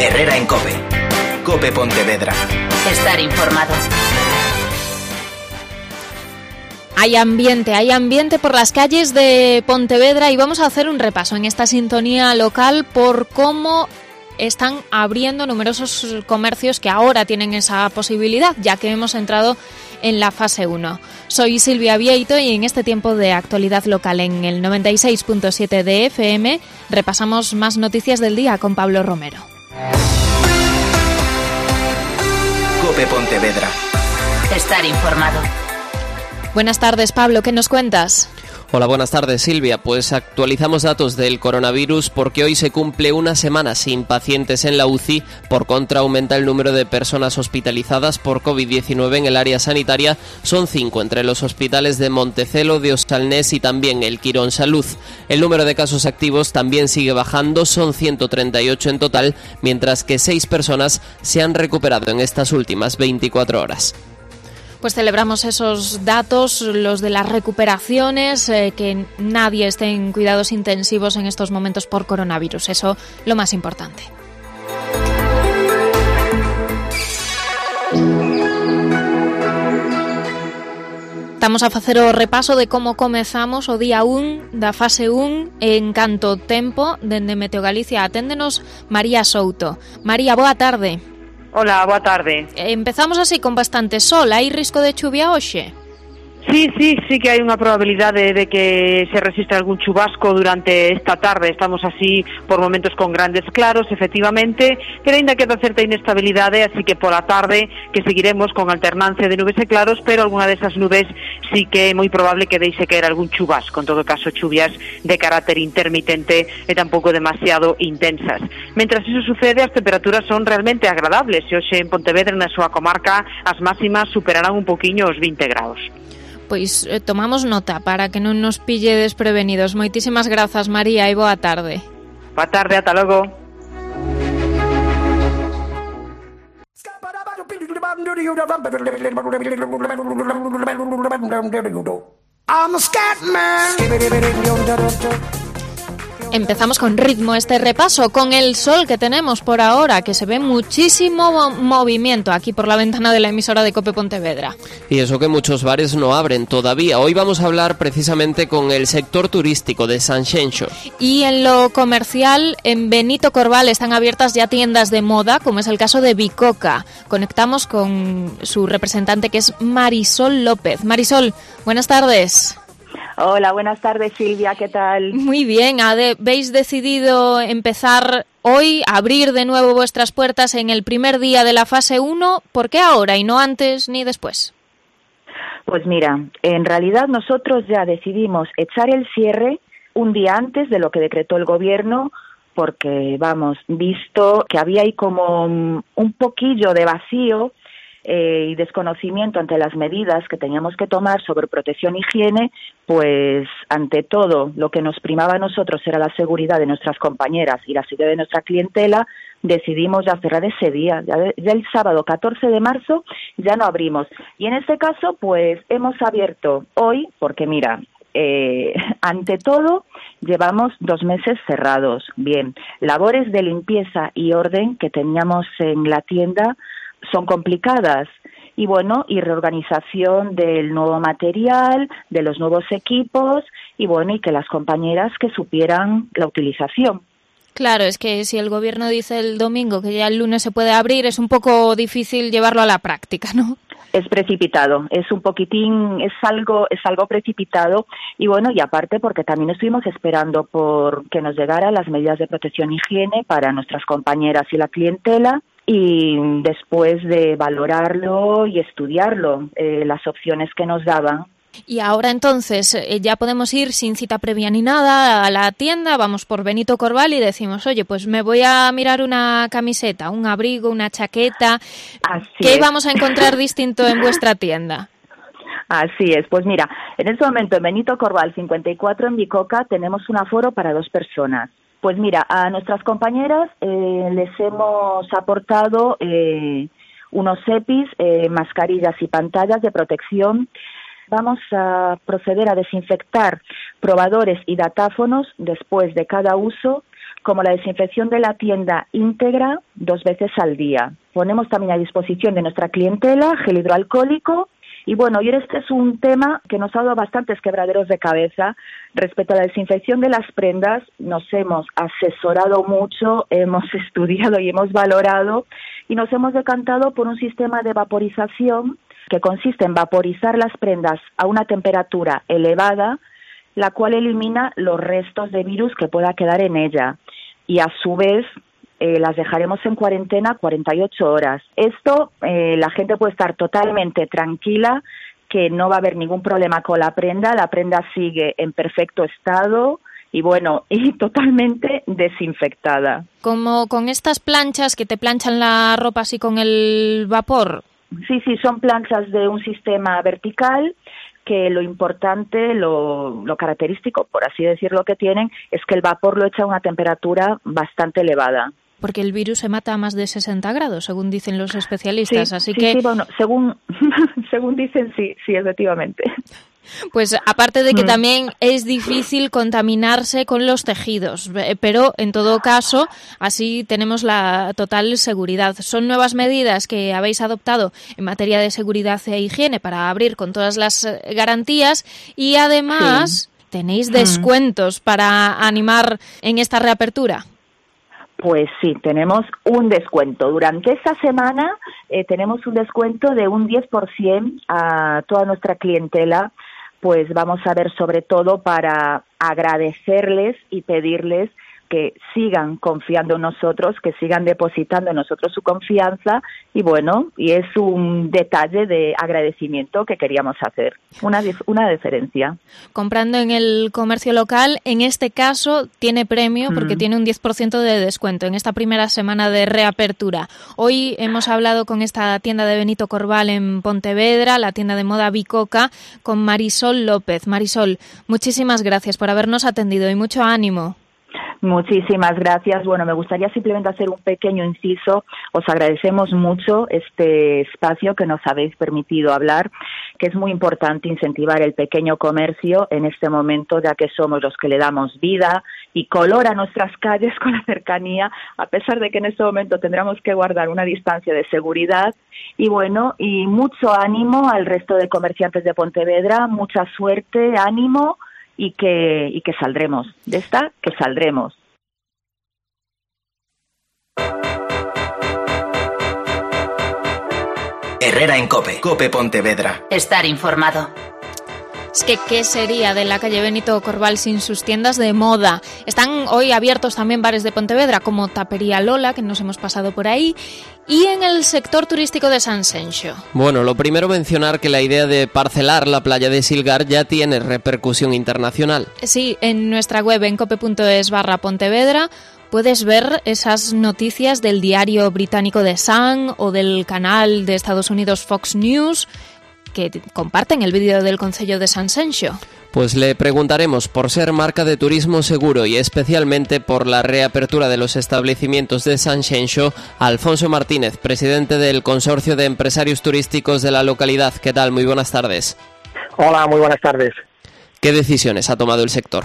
Herrera en COPE. COPE Pontevedra. Estar informado. Hay ambiente por las calles de Pontevedra y vamos a hacer un repaso en esta sintonía local por cómo están abriendo numerosos comercios que ahora tienen esa posibilidad, ya que hemos entrado en la fase 1. Soy Silvia Vieito y en este tiempo de actualidad local en el 96.7 de FM repasamos más noticias del día con Pablo Romero. COPE Pontevedra. Estar informado. Buenas tardes, Pablo, ¿qué nos cuentas? Hola, buenas tardes, Silvia. Pues actualizamos datos del coronavirus porque hoy se cumple una semana sin pacientes en la UCI. Por contra, aumenta el número de personas hospitalizadas por COVID-19 en el área sanitaria. Son 5 entre los hospitales de Montecelo, de Hostalnés y también el Quirón Salud. El número de casos activos también sigue bajando, son 138 en total, mientras que 6 personas se han recuperado en estas últimas 24 horas. Pues celebramos esos datos, los de las recuperaciones, que nadie esté en cuidados intensivos en estos momentos por coronavirus. Eso lo más importante. Estamos a facer o repaso de como comezamos o día 1 da fase 1 en canto tempo. Dende Meteo Galicia aténdenos María Souto. María, boa tarde. Hola, boa tarde. Empezamos así con bastante sol. Hai risco de chuvia hoxe? Sí que hai unha probabilidade de que se resista algún chubasco durante esta tarde. Estamos así por momentos con grandes claros, efectivamente, pero ainda queda certa inestabilidade, así que pola tarde que seguiremos con alternancia de nubes e claros, pero algunha desas nubes sí que é moi probable que deixe caer algún chubasco, en todo caso chuvias de carácter intermitente e tampouco demasiado intensas. Mentras iso sucede, as temperaturas son realmente agradables e hoxe en Pontevedra, na súa comarca, as máximas superarán un poquinho os 20 graus. Pois tomamos nota para que non nos pille desprevenidos. Moitísimas grazas, María, e boa tarde. Boa tarde, ata logo. Empezamos con ritmo este repaso, con el sol que tenemos por ahora, que se ve muchísimo movimiento aquí por la ventana de la emisora de COPE Pontevedra. Y eso que muchos bares no abren todavía. Hoy vamos a hablar precisamente con el sector turístico de Sanxenxo. Y en lo comercial, en Benito Corval están abiertas ya tiendas de moda, como es el caso de Bicoca. Conectamos con su representante, que es Marisol López. Marisol, buenas tardes. Hola, buenas tardes, Silvia, ¿qué tal? Muy bien, ¿habéis decidido empezar hoy, abrir de nuevo vuestras puertas en el primer día de la fase 1? ¿Por qué ahora y no antes ni después? Pues mira, en realidad nosotros ya decidimos echar el cierre un día antes de lo que decretó el gobierno, porque, visto que había ahí como un poquillo de vacío y desconocimiento ante las medidas que teníamos que tomar sobre protección e higiene, pues ante todo lo que nos primaba a nosotros era la seguridad de nuestras compañeras y la seguridad de nuestra clientela. Decidimos ya cerrar ese día, ya el sábado 14 de marzo ya no abrimos, y en este caso pues hemos abierto hoy porque mira, ante todo llevamos 2 meses cerrados. Bien, labores de limpieza y orden que teníamos en la tienda son complicadas y y reorganización del nuevo material, de los nuevos equipos y que las compañeras que supieran la utilización. Claro, es que si el gobierno dice el domingo que ya el lunes se puede abrir, es un poco difícil llevarlo a la práctica, ¿no? Es precipitado, es un poquitín, es algo precipitado y y aparte porque también estuvimos esperando por que nos llegaran las medidas de protección e higiene para nuestras compañeras y la clientela. Y después de valorarlo y estudiarlo, las opciones que nos daban. Y ahora entonces ya podemos ir sin cita previa ni nada a la tienda, vamos por Benito Corval y decimos, oye, pues me voy a mirar una camiseta, un abrigo, una chaqueta. ¿Qué vamos a encontrar distinto en vuestra tienda? Así es, pues mira, en este momento en Benito Corval 54 en Bicoca tenemos un aforo para 2 personas. Pues mira, a nuestras compañeras les hemos aportado unos EPIs, mascarillas y pantallas de protección. Vamos a proceder a desinfectar probadores y datáfonos después de cada uso como la desinfección de la tienda íntegra 2 veces al día. Ponemos también a disposición de nuestra clientela gel hidroalcohólico. Y bueno, y este es un tema que nos ha dado bastantes quebraderos de cabeza. Respecto a la desinfección de las prendas, nos hemos asesorado mucho, hemos estudiado y hemos valorado y nos hemos decantado por un sistema de vaporización que consiste en vaporizar las prendas a una temperatura elevada, la cual elimina los restos de virus que pueda quedar en ella. Y a su vez las dejaremos en cuarentena 48 horas. Esto, la gente puede estar totalmente tranquila que no va a haber ningún problema con la prenda sigue en perfecto estado y bueno, y totalmente desinfectada. Como con estas planchas que te planchan la ropa así con el vapor. Sí, son planchas de un sistema vertical que lo importante, lo característico, por así decirlo, que tienen es que el vapor lo echa a una temperatura bastante elevada. Porque el virus se mata a más de 60 grados, según dicen los especialistas, así que... Sí, bueno, según dicen, sí, efectivamente. Pues aparte de que también es difícil contaminarse con los tejidos, pero en todo caso así tenemos la total seguridad. Son nuevas medidas que habéis adoptado en materia de seguridad e higiene para abrir con todas las garantías y además tenéis descuentos para animar en esta reapertura. Pues sí, tenemos un descuento. Durante esta semana tenemos un descuento de un 10% a toda nuestra clientela. Pues vamos a ver, sobre todo para agradecerles y pedirles que sigan confiando en nosotros, que sigan depositando en nosotros su confianza y bueno, y es un detalle de agradecimiento que queríamos hacer, una deferencia. Comprando en el comercio local, en este caso tiene premio porque tiene un 10% de descuento en esta primera semana de reapertura. Hoy hemos hablado con esta tienda de Benito Corbal en Pontevedra, la tienda de moda Bicoca, con Marisol López. Marisol, muchísimas gracias por habernos atendido y mucho ánimo. Muchísimas gracias. Bueno, me gustaría simplemente hacer un pequeño inciso. Os agradecemos mucho este espacio que nos habéis permitido hablar, que es muy importante incentivar el pequeño comercio en este momento, ya que somos los que le damos vida y color a nuestras calles con la cercanía, a pesar de que en este momento tendremos que guardar una distancia de seguridad. Y bueno, y mucho ánimo al resto de comerciantes de Pontevedra, mucha suerte, ánimo. Y que saldremos de esta, que saldremos. Herrera en COPE. COPE Pontevedra. Estar informado. Es que, ¿qué sería de la calle Benito Corbal sin sus tiendas de moda? Están hoy abiertos también bares de Pontevedra, como Tapería Lola, que nos hemos pasado por ahí, y en el sector turístico de Sanxenxo. Bueno, lo primero mencionar que la idea de parcelar la playa de Silgar ya tiene repercusión internacional. Sí, en nuestra web, en cope.es/Pontevedra, puedes ver esas noticias del diario británico The Sun o del canal de Estados Unidos Fox News, que comparten el vídeo del Concello de Sanxenxo. Pues le preguntaremos por ser marca de turismo seguro y especialmente por la reapertura de los establecimientos de Sanxenxo a Alfonso Martínez, presidente del Consorcio de Empresarios Turísticos de la localidad. ¿Qué tal? Muy buenas tardes. Hola, muy buenas tardes. ¿Qué decisiones ha tomado el sector?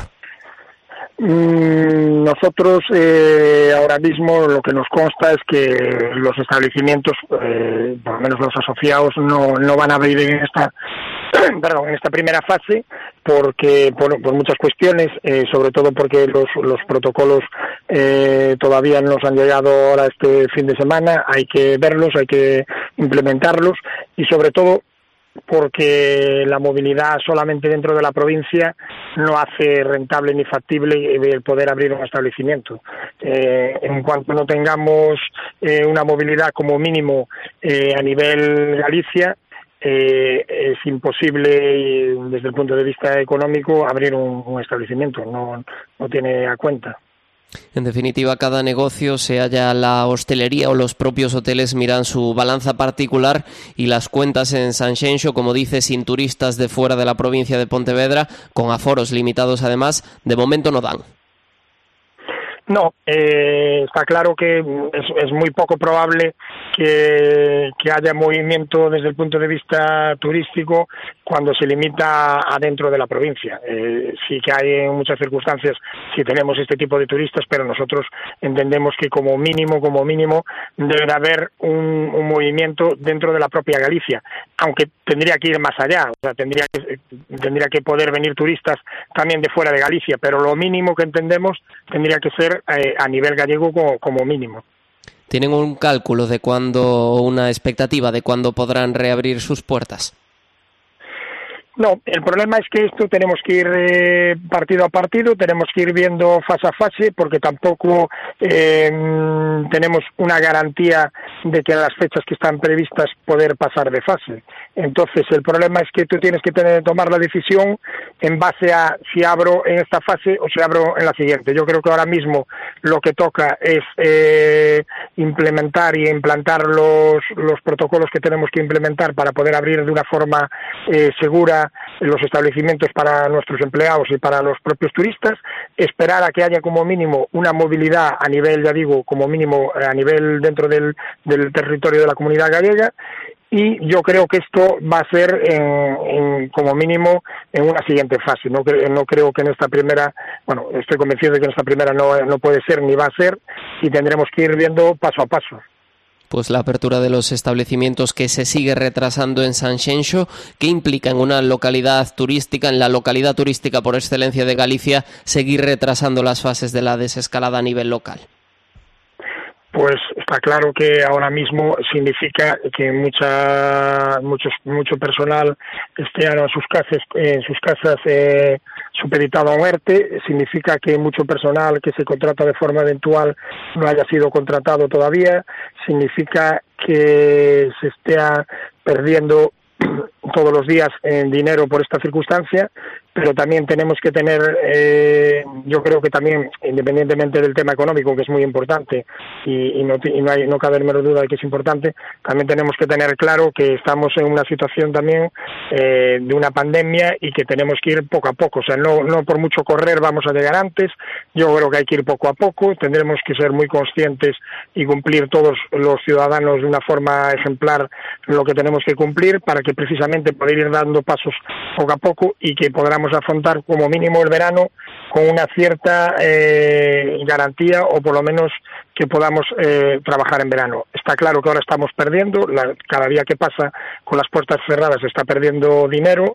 Nosotros ahora mismo lo que nos consta es que los establecimientos, por lo menos los asociados, no van a abrir en esta primera fase porque por muchas cuestiones, sobre todo porque los protocolos todavía no nos han llegado ahora este fin de semana. Hay que verlos, hay que implementarlos y sobre todo porque la movilidad solamente dentro de la provincia no hace rentable ni factible el poder abrir un establecimiento. En cuanto no tengamos una movilidad como mínimo a nivel Galicia, es imposible desde el punto de vista económico abrir un establecimiento, no tiene a cuenta. En definitiva, cada negocio, sea ya la hostelería o los propios hoteles, miran su balanza particular y las cuentas en Sanxenxo, como dice, sin turistas de fuera de la provincia de Pontevedra, con aforos limitados además, de momento no dan. No, está claro que es muy poco probable que haya movimiento desde el punto de vista turístico cuando se limita adentro de la provincia. Sí que hay en muchas circunstancias, sí tenemos este tipo de turistas, pero nosotros entendemos que como mínimo debe haber un movimiento dentro de la propia Galicia, aunque tendría que ir más allá, o sea, tendría que poder venir turistas también de fuera de Galicia, pero lo mínimo que entendemos tendría que ser a nivel gallego como mínimo. ¿Tienen un cálculo de cuándo, una expectativa de cuándo podrán reabrir sus puertas? No, el problema es que esto tenemos que ir partido a partido, tenemos que ir viendo fase a fase, porque tampoco tenemos una garantía de que en las fechas que están previstas poder pasar de fase. Entonces, el problema es que tú tienes que tomar la decisión en base a si abro en esta fase o si abro en la siguiente. Yo creo que ahora mismo lo que toca es implementar y implantar los protocolos que tenemos que implementar para poder abrir de una forma segura los establecimientos para nuestros empleados y para los propios turistas, esperar a que haya como mínimo una movilidad a nivel, ya digo, como mínimo a nivel dentro del territorio de la Comunidad Gallega, y yo creo que esto va a ser como mínimo en una siguiente fase. No creo que en esta primera, bueno, estoy convencido de que en esta primera no puede ser ni va a ser, y tendremos que ir viendo paso a paso. Pues la apertura de los establecimientos que se sigue retrasando en Sanxenxo, ¿qué implica en una localidad turística, en la localidad turística por excelencia de Galicia, seguir retrasando las fases de la desescalada a nivel local? Pues está claro que ahora mismo significa que mucho personal esté en sus casas supeditado a un ERTE, significa que mucho personal que se contrata de forma eventual no haya sido contratado todavía, significa que se esté perdiendo todos los días en dinero por esta circunstancia, pero también tenemos que tener, yo creo que también, independientemente del tema económico, que es muy importante y no cabe menor duda de que es importante, también tenemos que tener claro que estamos en una situación también de una pandemia y que tenemos que ir poco a poco, o sea, no por mucho correr vamos a llegar antes. Yo creo que hay que ir poco a poco, tendremos que ser muy conscientes y cumplir todos los ciudadanos de una forma ejemplar lo que tenemos que cumplir para que precisamente poder ir dando pasos poco a poco y que podamos afrontar como mínimo el verano con una cierta garantía, o por lo menos que podamos trabajar en verano. Está claro que ahora estamos perdiendo, cada día que pasa con las puertas cerradas está perdiendo dinero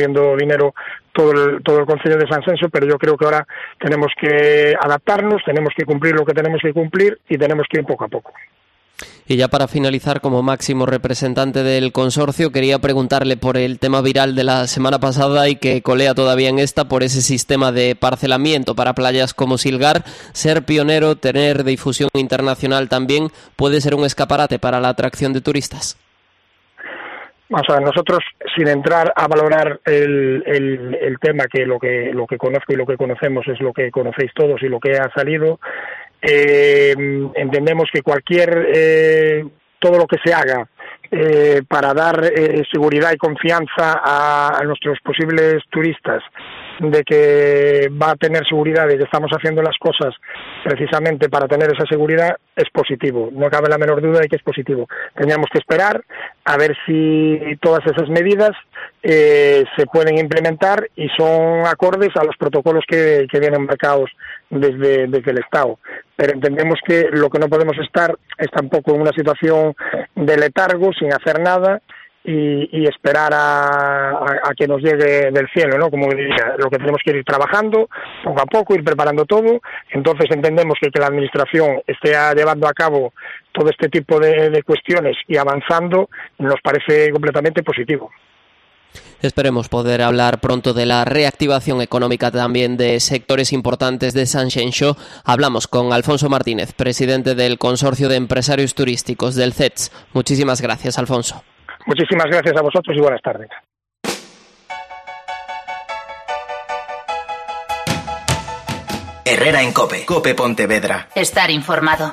todo el Concello de Sanxenxo, pero yo creo que ahora tenemos que adaptarnos, tenemos que cumplir lo que tenemos que cumplir y tenemos que ir poco a poco. Y ya para finalizar, como máximo representante del consorcio, quería preguntarle por el tema viral de la semana pasada y que colea todavía en esta, por ese sistema de parcelamiento para playas como Silgar. Ser pionero, tener difusión internacional también, ¿puede ser un escaparate para la atracción de turistas? Vamos a ver, nosotros, sin entrar a valorar el tema, que lo que conozco y lo que conocemos es lo que conocéis todos y lo que ha salido, entendemos que todo lo que se haga para dar seguridad y confianza a nuestros posibles turistas de que va a tener seguridad y que estamos haciendo las cosas precisamente para tener esa seguridad, es positivo. No cabe la menor duda de que es positivo. Teníamos que esperar a ver si todas esas medidas se pueden implementar y son acordes a los protocolos que vienen marcados desde el Estado. Pero entendemos que lo que no podemos estar es tampoco en una situación de letargo, sin hacer nada, y esperar a que nos llegue del cielo, ¿no? Como diría, lo que tenemos que ir trabajando poco a poco, ir preparando todo. Entonces entendemos que la Administración esté llevando a cabo todo este tipo de cuestiones y avanzando, nos parece completamente positivo. Esperemos poder hablar pronto de la reactivación económica también de sectores importantes de Sanxenxo. Hablamos con Alfonso Martínez, presidente del Consorcio de Empresarios Turísticos del CETS. Muchísimas gracias, Alfonso. Muchísimas gracias a vosotros y buenas tardes. Herrera en COPE. COPE Pontevedra. Estar informado.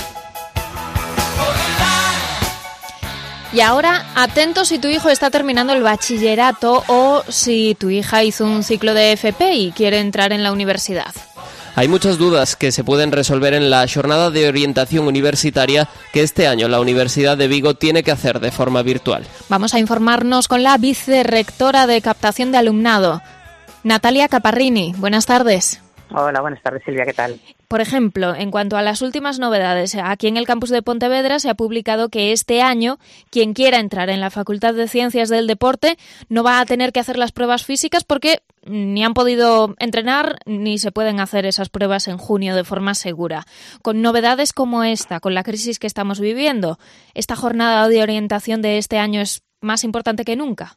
Y ahora, atento si tu hijo está terminando el bachillerato o si tu hija hizo un ciclo de FP y quiere entrar en la universidad. Hay muchas dudas que se pueden resolver en la jornada de orientación universitaria que este año la Universidad de Vigo tiene que hacer de forma virtual. Vamos a informarnos con la vicerrectora de captación de alumnado, Natalia Caparrini. Buenas tardes. Hola, buenas tardes, Silvia, ¿qué tal? Por ejemplo, en cuanto a las últimas novedades, aquí en el campus de Pontevedra se ha publicado que este año quien quiera entrar en la Facultad de Ciencias del Deporte no va a tener que hacer las pruebas físicas porque ni han podido entrenar ni se pueden hacer esas pruebas en junio de forma segura. Con novedades como esta, con la crisis que estamos viviendo, ¿esta jornada de orientación de este año es más importante que nunca?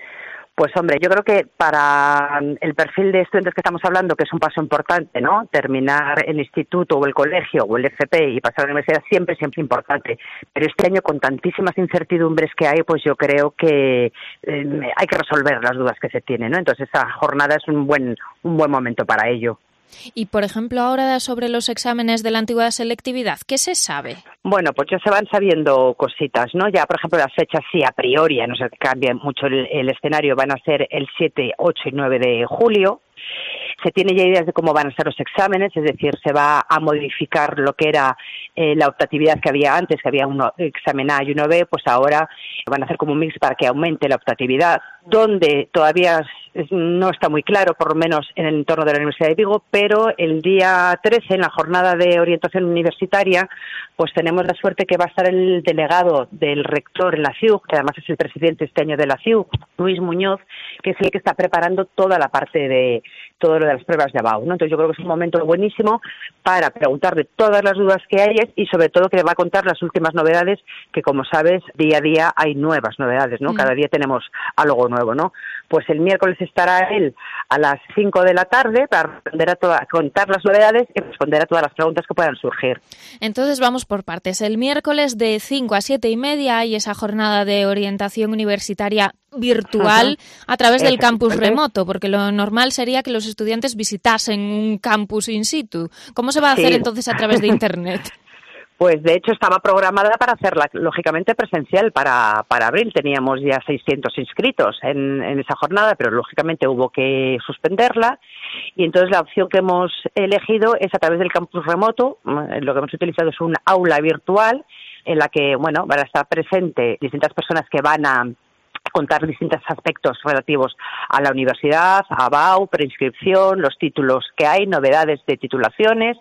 Pues hombre, yo creo que para el perfil de estudiantes que estamos hablando, que es un paso importante, ¿no? Terminar el instituto o el colegio o el FP y pasar a la universidad siempre importante. Pero este año, con tantísimas incertidumbres que hay, pues yo creo que hay que resolver las dudas que se tienen, ¿no? Entonces esa jornada es un buen momento para ello. Y, por ejemplo, ahora sobre los exámenes de la antigua selectividad, ¿qué se sabe? Bueno, pues ya se van sabiendo cositas, ¿no? Ya, por ejemplo, las fechas sí a priori, no se cambia mucho el escenario, van a ser el 7, 8 y 9 de julio. Se tiene ya ideas de cómo van a ser los exámenes, es decir, se va a modificar lo que era la optatividad que había antes, que había un examen A y uno B, pues ahora van a hacer como un mix para que aumente la optatividad, donde todavía no está muy claro, por lo menos en el entorno de la Universidad de Vigo, pero el día 13, en la jornada de orientación universitaria, pues tenemos la suerte que va a estar el delegado del rector en la CIUG, que además es el presidente este año de la CIUG, Luis Muñoz, que es el que está preparando toda la parte de todo lo de las pruebas de ABAU, ¿no? Entonces yo creo que es un momento buenísimo para preguntarle todas las dudas que hay y sobre todo que le va a contar las últimas novedades, que como sabes, día a día hay nuevas novedades, ¿no? Cada día tenemos algo nuevo, ¿no? Pues el miércoles estará él a las 5 de la tarde para contar las novedades y responder a todas las preguntas que puedan surgir. Entonces vamos por partes. El miércoles de 5 a 7 y media hay esa jornada de orientación universitaria virtual a través del campus remoto, porque lo normal sería que los estudiantes visitasen un campus in situ. ¿Cómo se va a hacer entonces a través de Internet? Pues de hecho estaba programada para hacerla, lógicamente, presencial para abril. Teníamos ya 600 inscritos en esa jornada, pero lógicamente hubo que suspenderla. Y entonces la opción que hemos elegido es a través del campus remoto. Lo que hemos utilizado es un aula virtual en la que, bueno, van a estar presentes distintas personas que van a contar distintos aspectos relativos a la universidad, a ABAU, preinscripción, los títulos que hay, novedades de titulaciones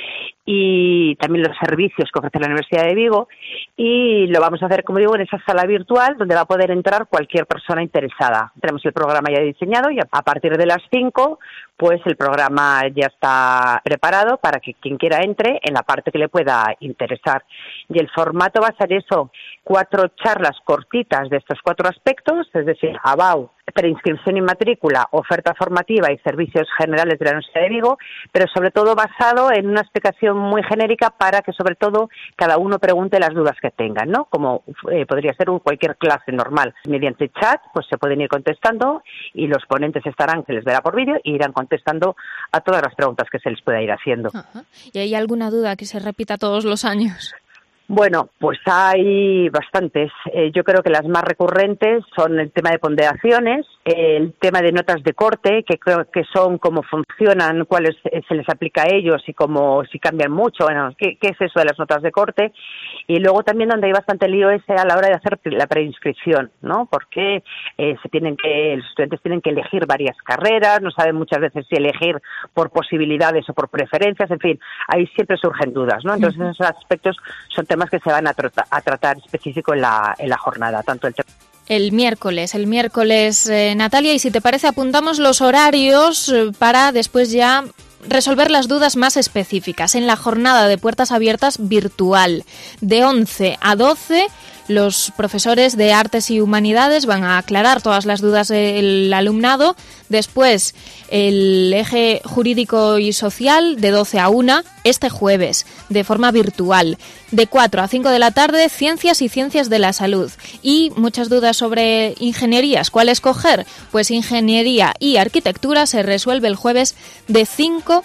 y también los servicios que ofrece la Universidad de Vigo, y lo vamos a hacer, como digo, en esa sala virtual donde va a poder entrar cualquier persona interesada. Tenemos el programa ya diseñado y a partir de las 5 pues el programa ya está preparado para que quien quiera entre en la parte que le pueda interesar. Y el formato va a ser eso, 4 charlas cortitas de estos 4 aspectos, es decir, ABAU, preinscripción y matrícula, oferta formativa y servicios generales de la Universidad de Vigo, pero sobre todo basado en una explicación muy genérica para que sobre todo cada uno pregunte las dudas que tengan, ¿no? Como podría ser cualquier clase normal. Mediante chat pues se pueden ir contestando y los ponentes estarán, se les verá por vídeo, y irán contestando a todas las preguntas que se les pueda ir haciendo. Ajá. ¿Y hay alguna duda que se repita todos los años? Bueno, pues hay bastantes. Yo creo que las más recurrentes son el tema de ponderaciones, el tema de notas de corte, que creo que son cómo funcionan, cuáles se les aplica a ellos y cómo, si cambian mucho, bueno, qué es eso de las notas de corte. Y luego también donde hay bastante lío es a la hora de hacer la preinscripción, ¿no? Porque los estudiantes tienen que elegir varias carreras, no saben muchas veces si elegir por posibilidades o por preferencias, en fin, ahí siempre surgen dudas, ¿no? Entonces esos aspectos son temas que se van a tratar específico en la jornada, tanto el miércoles, Natalia, y si te parece apuntamos los horarios para después ya resolver las dudas más específicas en la jornada de puertas abiertas virtual. De 11 a 12, los profesores de Artes y Humanidades van a aclarar todas las dudas del alumnado. Después, el eje jurídico y social de 12 a 1, este jueves, de forma virtual. De 4 a 5 de la tarde, Ciencias y Ciencias de la Salud. Y muchas dudas sobre ingenierías. ¿Cuál escoger? Pues Ingeniería y Arquitectura se resuelve el jueves de 5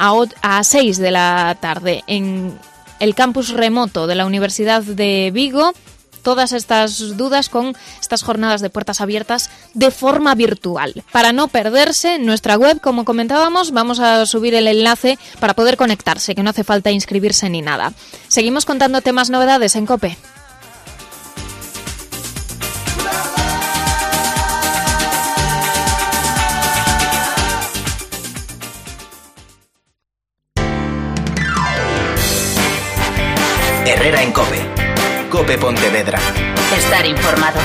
a 6 de la tarde en el campus remoto de la Universidad de Vigo. todas estas dudas con estas jornadas de puertas abiertas de forma virtual. Para no perderse, en nuestra web, como comentábamos, vamos a subir el enlace para poder conectarse, que no hace falta inscribirse ni nada. Seguimos contándote más novedades en COPE. Herrera en COPE. COPE Pontevedra. Estar informado.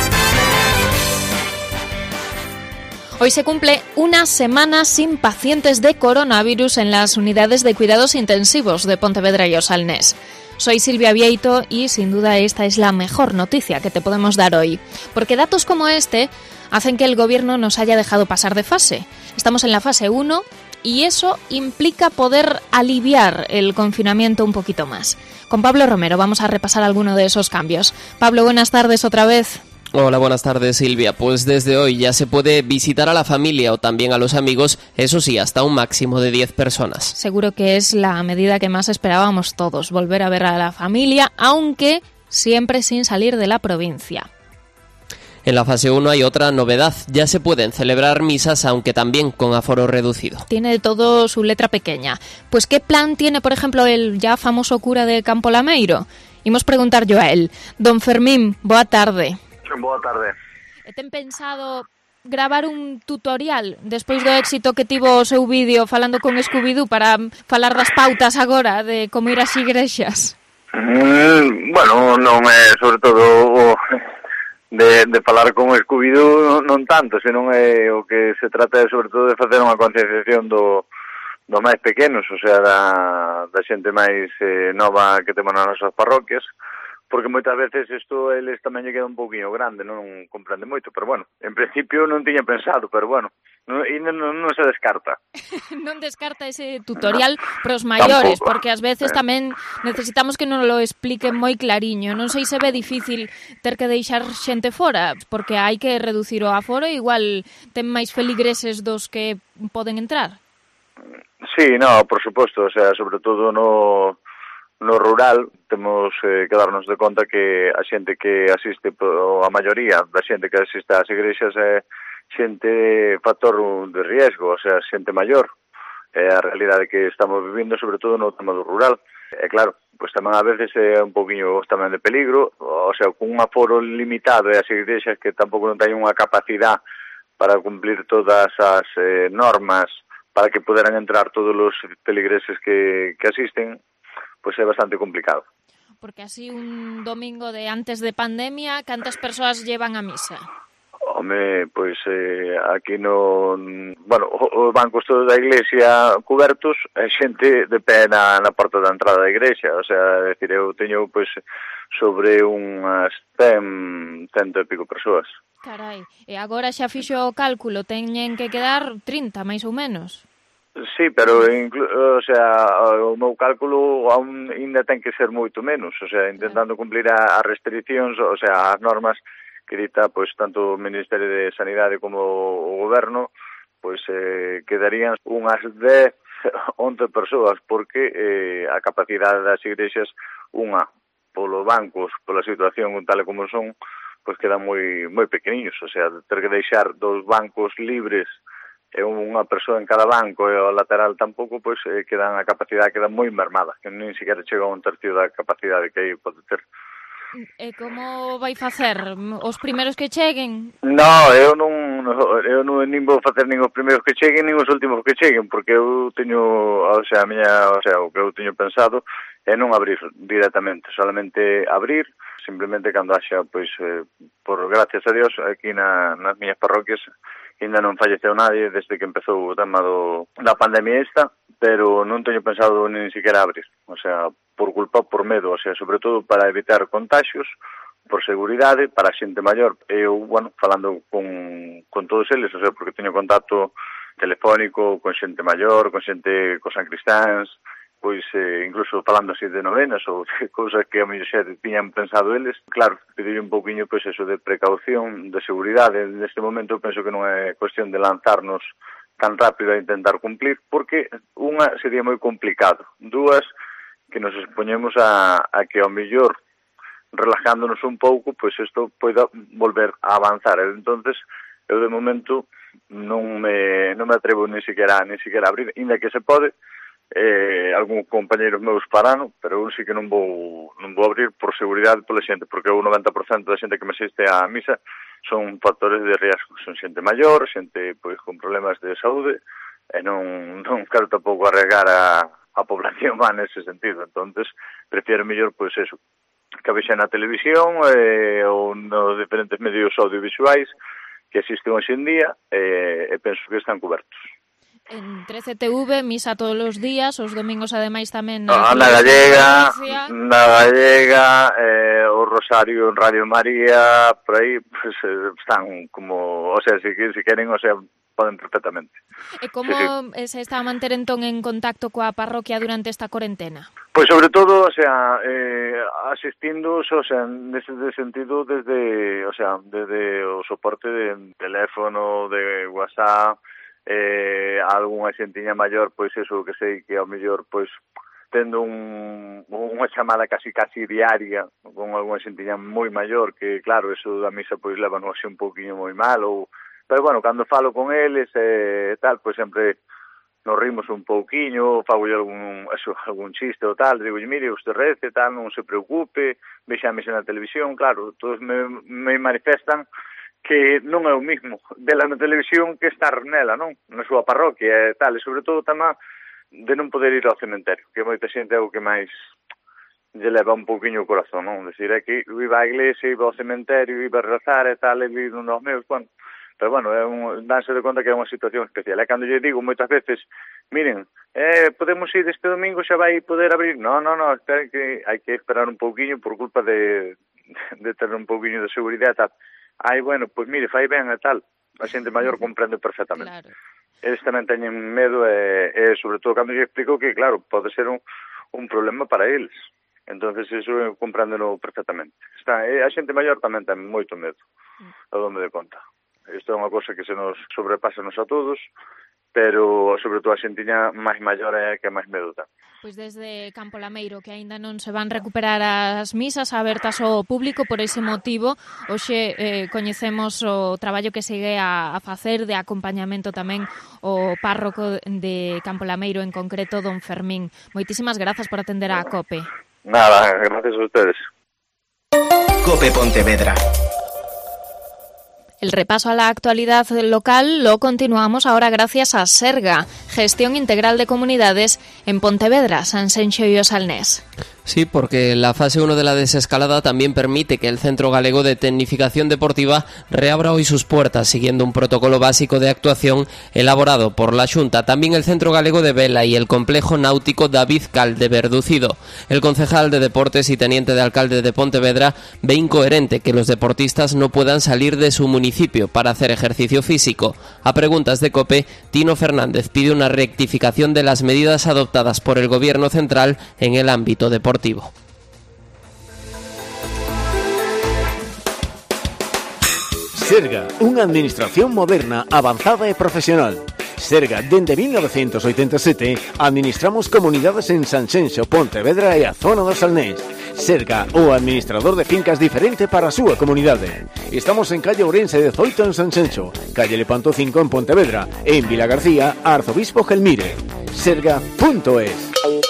Hoy se cumple una semana sin pacientes de coronavirus en las unidades de cuidados intensivos de Pontevedra y Osalnés. Soy Silvia Vieito y sin duda esta es la mejor noticia que te podemos dar hoy, porque datos como este hacen que el gobierno nos haya dejado pasar de fase. Estamos en la fase 1 y eso implica poder aliviar el confinamiento un poquito más. Con Pablo Romero vamos a repasar alguno de esos cambios. Pablo, buenas tardes otra vez. Hola, buenas tardes, Silvia. Pues desde hoy ya se puede visitar a la familia o también a los amigos, eso sí, hasta un máximo de 10 personas. Seguro que es la medida que más esperábamos todos, volver a ver a la familia, aunque siempre sin salir de la provincia. En la fase 1 hay otra novedad, ya se pueden celebrar misas, aunque también con aforo reducido. Tiene de todo su letra pequeña. Pues ¿qué plan tiene, por ejemplo, el ya famoso cura de Campo Lameiro? Imos preguntar yo a él. Don Fermín, boa tarde. Boa tarde. Ten pensado gravar un tutorial despois do éxito que tivo o seu vídeo falando con Scooby-Doo para falar das pautas agora de como ir ás igrexas? Bueno, non é sobre todo de falar con Scooby-Doo non tanto, senón é o que se trata é sobre todo de facer unha concienciación do máis pequenos, o sea, da xente máis nova que temos nas nosas parroquias, porque moitas veces isto eles tamén lle queda un pouquinho grande, non comprende moito, pero bueno, en principio non tiña pensado, pero bueno, non se descarta. Non descarta ese tutorial pros maiores, tampouco, porque ás veces tamén necesitamos que nos lo expliquen moi clariño. Non sei se ve difícil ter que deixar xente fora, porque hai que reducir o aforo, igual ten máis feligreses dos que poden entrar. Sí, no, por suposto, o sea, sobre todo no rural temos que darnos de conta que a xente que asiste, a maioría da xente que asiste ás igrexas é xente factor de riesgo, o sea, xente maior. É a realidade que estamos vivindo, sobre todo no tema do rural. E claro, pois tamén a veces é un poquinho tamén de peligro, o sea, con un aforo limitado e as igrexas que tampouco non teñen unha capacidade para cumplir todas as normas para que poderan entrar todos os feligreses que asisten, pois é bastante complicado. Porque así un domingo de antes de pandemia, cantas persoas llevan a misa? Home, pois aquí bueno, os bancos todos da iglesia cubertos, a xente de pé na porta da entrada da iglesia, o sea, decir, eu teño pois sobre unhas 100 e pico persoas. Carai, e agora xa fixo o cálculo, teñen que quedar 30, máis ou menos? Sí, pero o sea, o meu cálculo ainda ten que ser moito menos, o sea, intentando cumplir as restriccións, o sea, as normas que dita pois tanto o Ministerio de Sanidade como o Goberno, pois quedarían unhas 10, 11 persoas, porque a capacidade das igrexas, unha, polo bancos, pola situación tal como son, pois quedan moi pequeniños, o sea, ter que deixar dos bancos libres e unha persoa en cada banco e o lateral tampouco, pois a capacidade queda moi mermada, que nin sequera chega a un tercio da capacidade que aí pode ter. E como vai facer? Os primeiros que cheguen? No, eu non nin vou facer nin os primeiros que cheguen nin os últimos que cheguen, porque eu teño, o sea, o que eu teño pensado é non abrir directamente, solamente abrir simplemente cando haxa, pois, por gracias a Dios, aquí nas miñas parroquias ainda non falleceu nadie desde que empezou o tema da pandemia esta, pero non teño pensado nin siquiera abrir, o sea, por culpa, por medo, o sea, sobre todo para evitar contaxios, por seguridade, para a xente maior. Eu, bueno, falando con todos eles, o sea, porque teño contacto telefónico con xente maior, con xente cos sacristáns, pois incluso falando así de novenas ou de cousas que a mellor xa tiñan pensado eles. Claro, pedir un pouquiño pois eso de precaución, de seguridade. Neste momento penso que non é cuestión de lanzarnos tan rápido a intentar cumplir, porque unha sería moi complicado, dúas que nos expoñemos a que ao mellor relajándonos un pouco, pois isto poida volver a avanzar. Entonces, eu de momento non me atrevo ni siquiera a abrir, inda que se pode, algún compañeros meus parano, pero eu sí que non vou abrir por seguridade pola xente, porque o 90% da xente que me asiste á misa son factores de riesgo, son xente maior, xente pois con problemas de saúde, e non quero tampouco arriesgar a población má nese sentido. Entonces prefiero mellor pois eso, que vexa na televisión ou nos diferentes medios audiovisuais que existen hoxe en día, e penso que están cobertos. En 13TV, misa todos os días, os domingos ademais tamén na Gallega, o Rosario en Radio María, por aí pues, están como, o sea, si queren, o sea, poden perfectamente. E como se está a manter entón en contacto coa parroquia durante esta cuarentena? Pois sobre todo, o sea, asistindo, o sea, nese sentido desde o soporte de teléfono, de WhatsApp, algunha xentiña maior, pois eso que sei que ao mellor pois tendo unha chamada casi diaria con algunha xentiña moi maior, que claro, eso da misa pois levanos así un pouquiño moi mal, pero bueno, cando falo con eles tal, pois sempre nos rimos un pouquiño, fago algún chiste ou tal, digo, mire, usted rece, tal, non se preocupe, vexa a misa na televisión, claro, todos me manifestan que non é o mismo dela na televisión que estar nela, non? Na súa parroquia e tal, e sobre todo tamén de non poder ir ao cementerio, que moita xente é o que máis lle leva un pouquiño o corazón, non? Decir, é que iba á iglesia, iba ao cementerio, iba a rezar e tal, e vi nos meus, bueno, pero bueno, danse de conta que é unha situación especial. É cando lle digo moitas veces, miren, podemos ir este domingo, xa vai poder abrir? No, esperen que hai que esperar un pouquiño por culpa de ter un pouquiño de seguridade e tal. Bueno, pois mire, fai ben e tal. A xente maior comprende perfectamente. Claro. Eles tamén teñen medo e sobre todo cando lle explico que, claro, pode ser un problema para eles. Entonces, iso comprendeno perfectamente. A xente maior tamén ten moito medo, ao donde de conta. Isto é unha cosa que se nos sobrepasanos a todos, pero sobre todo a xentiña máis maior é que máis medo ten. Pois desde Campo Lameiro, que aínda non se van recuperar as misas abertas ao público, por ese motivo, hoxe coñecemos o traballo que segue a facer de acompañamento tamén o párroco de Campo Lameiro, en concreto, don Fermín. Moitísimas grazas por atender a COPE. Nada, gracias a ustedes. COPE Pontevedra. El repaso a la actualidad local lo continuamos ahora gracias a Serga, Gestión Integral de Comunidades en Pontevedra, Sanxenxo y O Salnés. Sí, porque la fase 1 de la desescalada también permite que el Centro Galego de Tecnificación Deportiva reabra hoy sus puertas, siguiendo un protocolo básico de actuación elaborado por la Xunta. También el Centro Galego de Vela y el Complejo Náutico David Cal de Verducido. El concejal de Deportes y teniente de alcalde de Pontevedra ve incoherente que los deportistas no puedan salir de su municipio para hacer ejercicio físico. A preguntas de COPE, Tino Fernández pide una rectificación de las medidas adoptadas por el Gobierno central en el ámbito deportivo. Serga, unha administración moderna, avanzada e profesional. Serga, dende 1987, administramos comunidades en Sanxenxo, Pontevedra e a zona do Salnés. Serga, o administrador de fincas diferente para a súa comunidade. Estamos en calle Ourense 18 en Sanxenxo, calle Lepanto 5 en Pontevedra e en Vila García, Arzobispo Gelmire. Serga.es.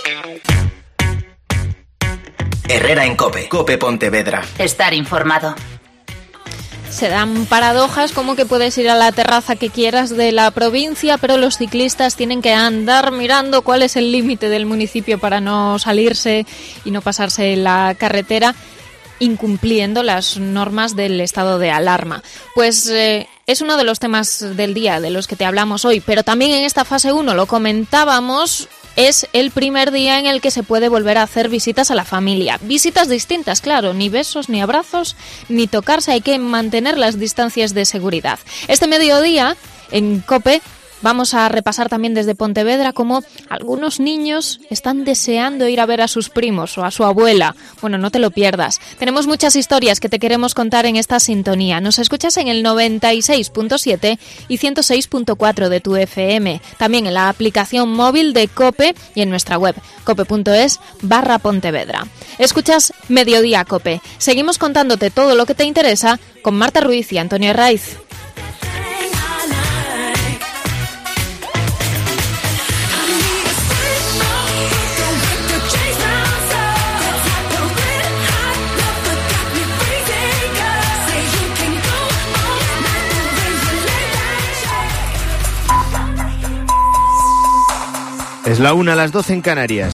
Herrera en COPE. COPE Pontevedra. Estar informado. Se dan paradojas como que puedes ir a la terraza que quieras de la provincia, pero los ciclistas tienen que andar mirando cuál es el límite del municipio para no salirse y no pasarse la carretera, incumpliendo las normas del estado de alarma. Pues es uno de los temas del día de los que te hablamos hoy, pero también en esta fase 1 lo comentábamos. Es el primer día en el que se puede volver a hacer visitas a la familia. Visitas distintas, claro, ni besos, ni abrazos, ni tocarse, hay que mantener las distancias de seguridad. Este mediodía, en COPE, Vamos a repasar también desde Pontevedra cómo algunos niños están deseando ir a ver a sus primos o a su abuela. Bueno, no te lo pierdas. Tenemos muchas historias que te queremos contar en esta sintonía. Nos escuchas en el 96.7 y 106.4 de tu FM. También en la aplicación móvil de COPE y en nuestra web cope.es/Pontevedra. Escuchas Mediodía COPE. Seguimos contándote todo lo que te interesa con Marta Ruiz y Antonio Herraiz. Es la 1, las 12 en Canarias.